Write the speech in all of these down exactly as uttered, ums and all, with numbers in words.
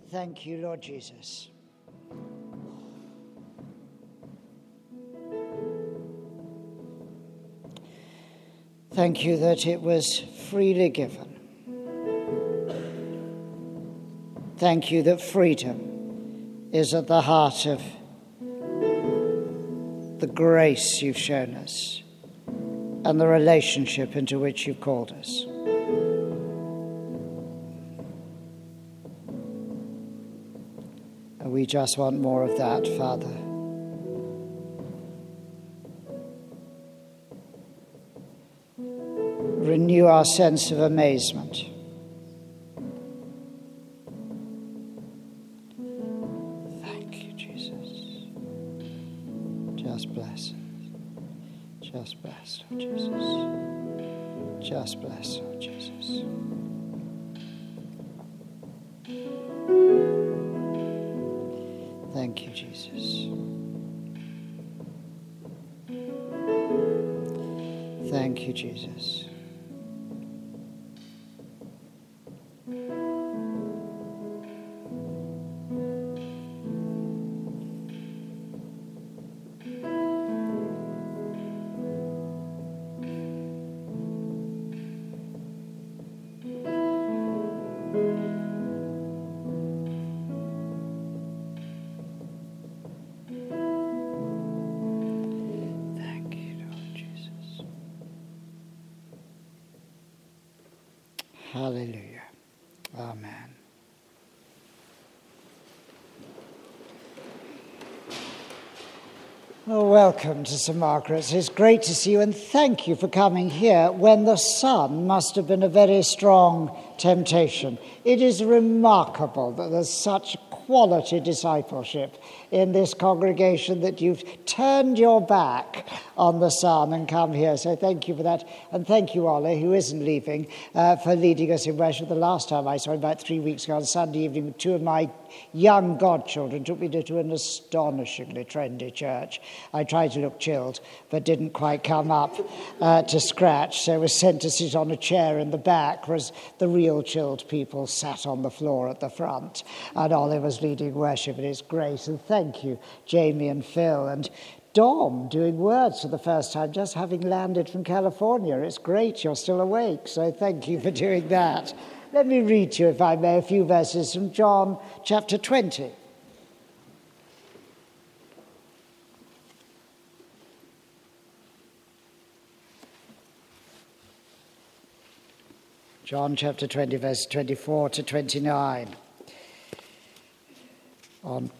Thank you, Lord Jesus. Thank you that it was freely given. Thank you that freedom is at the heart of the grace you've shown us and the relationship into which you've called us. And we just want more of that, Father. Renew our sense of amazement. Thank you, Jesus. Just bless us. Just bless, Lord Jesus. Just bless, Lord Jesus. Thank you, Jesus. Thank you, Jesus. Hallelujah. Amen. Well, welcome to Saint Margaret's. It's great to see you, and thank you for coming here when the sun must have been a very strong temptation. It is remarkable that there's such quality discipleship in this congregation that you've turned your back on the sun and come here. So thank you for that. And thank you, Ollie, who isn't leaving, uh, for leading us in worship. The last time I saw him, about three weeks ago on Sunday evening, two of my young godchildren took me to, to an astonishingly trendy church. I tried to look chilled, but didn't quite come up uh, to scratch. So I was sent to sit on a chair in the back, whereas the real chilled people sat on the floor at the front. And Ollie was leading worship, and it's great. And thank you, Jamie and Phil, and Dom doing words for the first time, just having landed from California. It's great you're still awake, so thank you for doing that. Let me read to you, if I may, a few verses from John chapter twenty. John chapter twenty, verse twenty-four to twenty-nine. On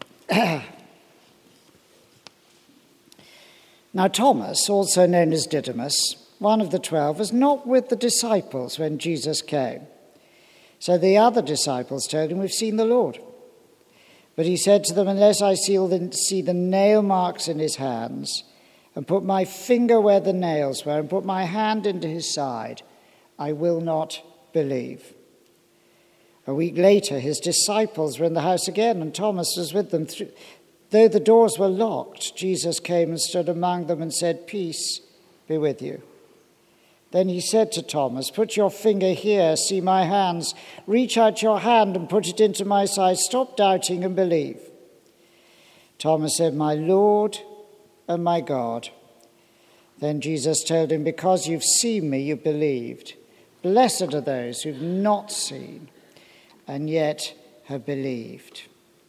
Now Thomas, also known as Didymus, one of the twelve, was not with the disciples when Jesus came. So the other disciples told him, "We've seen the Lord." But he said to them, "Unless I see the nail marks in his hands, and put my finger where the nails were, and put my hand into his side, I will not believe." A week later, his disciples were in the house again, and Thomas was with them. Though the doors were locked, Jesus came and stood among them and said, "Peace be with you." Then he said to Thomas, "Put your finger here, see my hands. Reach out your hand and put it into my side. Stop doubting and believe." Thomas said, "My Lord and my God." Then Jesus told him, "Because you've seen me, you believed. Blessed are those who've not seen and yet have believed."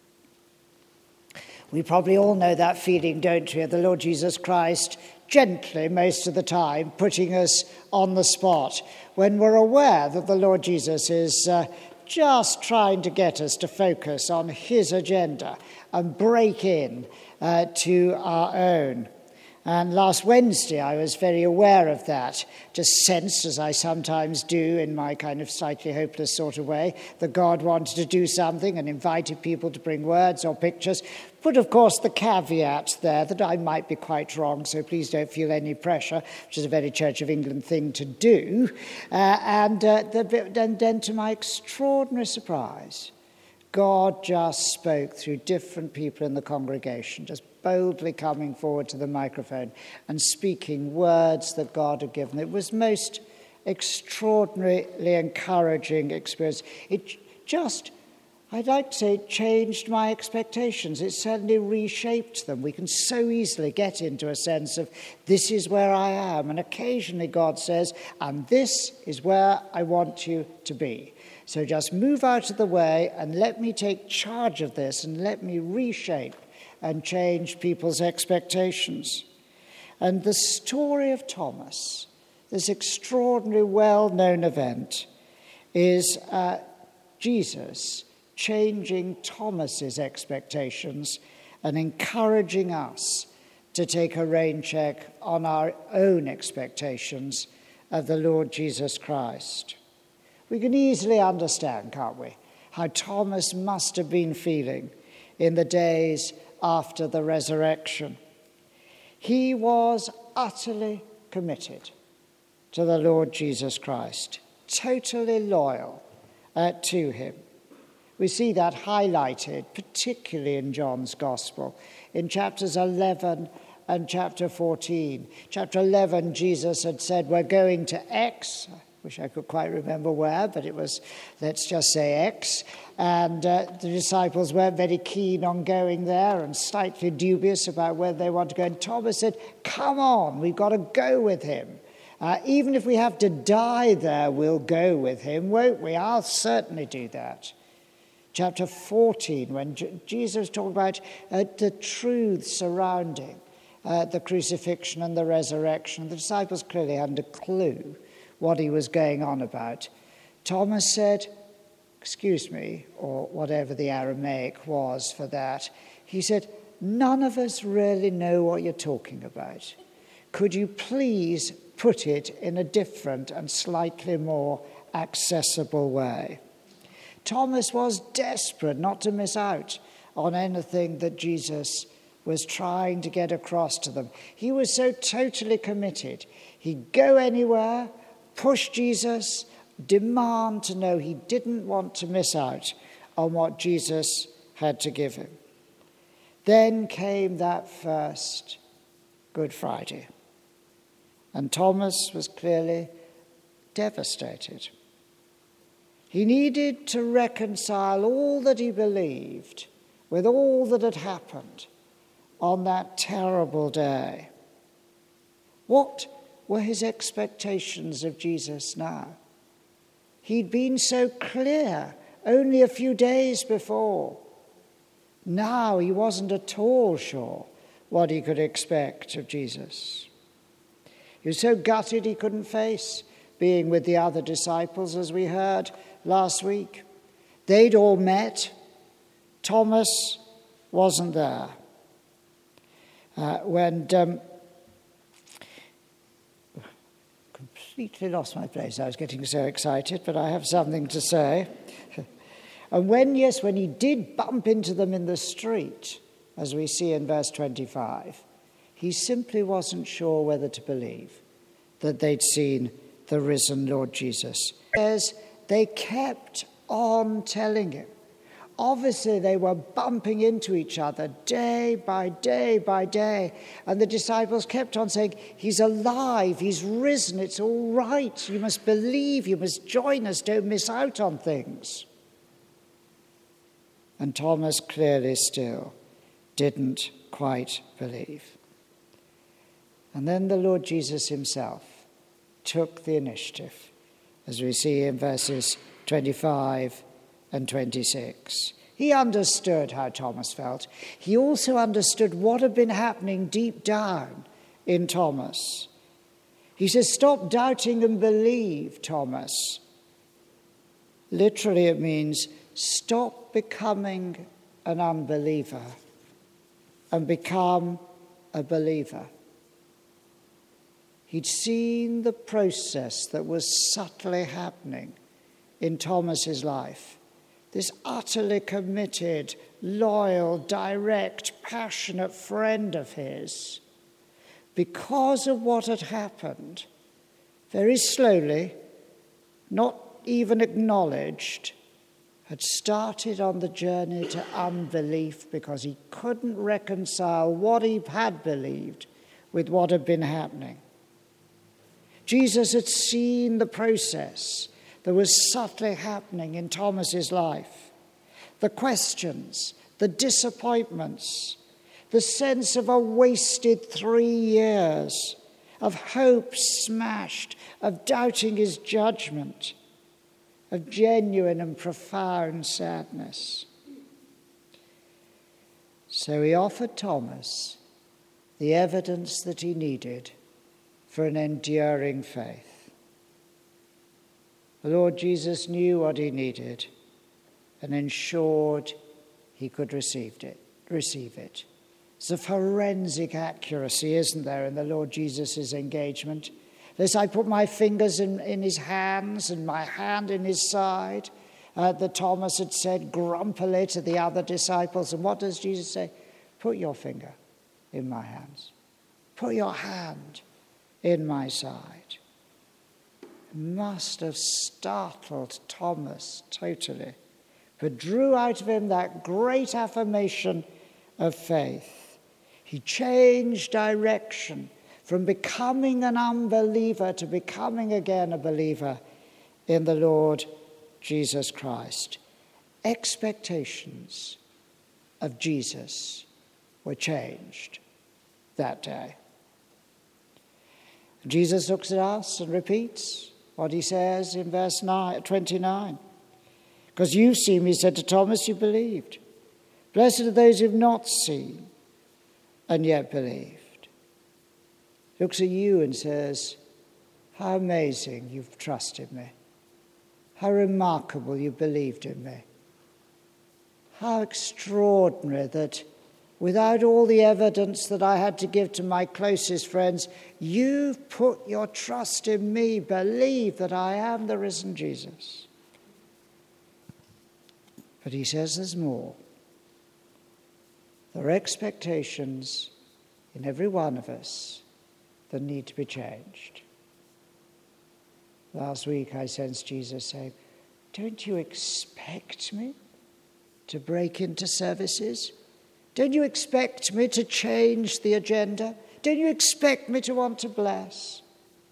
We probably all know that feeling, don't we, of the Lord Jesus Christ gently most of the time putting us on the spot when we're aware that the Lord Jesus is uh, just trying to get us to focus on his agenda and break in uh, to our own. And last Wednesday, I was very aware of that, just sensed, as I sometimes do in my kind of slightly hopeless sort of way, that God wanted to do something and invited people to bring words or pictures. Put, of course, the caveat there that I might be quite wrong, so please don't feel any pressure, which is a very Church of England thing to do. Uh, and, uh, the, and then, to my extraordinary surprise, God just spoke through different people in the congregation, just boldly coming forward to the microphone and speaking words that God had given. It was most extraordinarily encouraging experience. It just I'd like to say it changed my expectations. It certainly reshaped them. We can so easily get into a sense of, this is where I am. And occasionally God says, and this is where I want you to be. So just move out of the way and let me take charge of this and let me reshape and change people's expectations. And the story of Thomas, this extraordinary well-known event, is uh, Jesus changing Thomas's expectations and encouraging us to take a rain check on our own expectations of the Lord Jesus Christ. We can easily understand, can't we, how Thomas must have been feeling in the days after the resurrection. He was utterly committed to the Lord Jesus Christ, totally loyal uh, to him. We see that highlighted, particularly in John's Gospel, in chapters eleven and chapter fourteen. Chapter eleven, Jesus had said, we're going to X. I wish I could quite remember where, but it was, let's just say X. And uh, the disciples weren't very keen on going there and slightly dubious about whether they want to go. And Thomas said, come on, we've got to go with him. Uh, even if we have to die there, we'll go with him, won't we? I'll certainly do that. Chapter fourteen, when J- Jesus talked about uh, the truths surrounding uh, the crucifixion and the resurrection, the disciples clearly hadn't a clue what he was going on about. Thomas said, excuse me, or whatever the Aramaic was for that, he said, none of us really know what you're talking about. Could you please put it in a different and slightly more accessible way? Thomas was desperate not to miss out on anything that Jesus was trying to get across to them. He was so totally committed. He'd go anywhere, push Jesus, demand to know. He didn't want to miss out on what Jesus had to give him. Then came that first Good Friday, and Thomas was clearly devastated. He needed to reconcile all that he believed with all that had happened on that terrible day. What were his expectations of Jesus now? He'd been so clear only a few days before. Now he wasn't at all sure what he could expect of Jesus. He was so gutted he couldn't face being with the other disciples, as we heard last week. They'd all met. Thomas wasn't there. Uh, when um, completely lost my place. I was getting so excited, but I have something to say. And when, yes, when he did bump into them in the street, as we see in verse twenty-five, he simply wasn't sure whether to believe that they'd seen the risen Lord Jesus. As they kept on telling him. Obviously, they were bumping into each other day by day by day. And the disciples kept on saying, he's alive, he's risen, it's all right. You must believe, you must join us, don't miss out on things. And Thomas clearly still didn't quite believe. And then the Lord Jesus himself took the initiative, as we see in verses twenty-five and twenty-six. He understood how Thomas felt. He also understood what had been happening deep down in Thomas. He says, stop doubting and believe, Thomas. Literally it means stop becoming an unbeliever and become a believer. He'd seen the process that was subtly happening in Thomas's life. This utterly committed, loyal, direct, passionate friend of his, because of what had happened, very slowly, not even acknowledged, had started on the journey to unbelief because he couldn't reconcile what he had believed with what had been happening. Jesus had seen the process that was subtly happening in Thomas's life. the questions, the disappointments, the sense of a wasted three years, of hope smashed, of doubting his judgment, of genuine and profound sadness. So he offered Thomas the evidence that he needed for an enduring faith. The Lord Jesus knew what he needed and ensured he could receive it. Receive it. It's a forensic accuracy, isn't there, in the Lord Jesus' engagement? This, I put my fingers in, in his hands and my hand in his side, uh, that Thomas had said grumpily to the other disciples. And what does Jesus say? Put your finger in my hands. Put your hand in my side. It must have startled Thomas totally, but drew out of him that great affirmation of faith. He changed direction from becoming an unbeliever to becoming again a believer in the Lord Jesus Christ. Expectations of Jesus were changed that day. Jesus looks at us and repeats what he says in verse twenty-nine. Because you've seen me, he said to Thomas, you believed. Blessed are those who've not seen and yet believed. Looks at you and says, how amazing you've trusted me. How remarkable you believed in me. How extraordinary that without all the evidence that I had to give to my closest friends, you've put your trust in me. Believe that I am the risen Jesus. But he says there's more. There are expectations in every one of us that need to be changed. Last week I sensed Jesus say, don't you expect me to break into services? Don't you expect me to change the agenda? Don't you expect me to want to bless?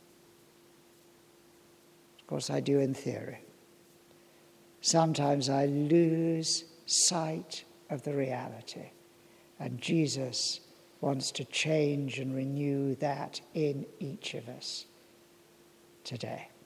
Of course I do in theory. Sometimes I lose sight of the reality. And Jesus wants to change and renew that in each of us today.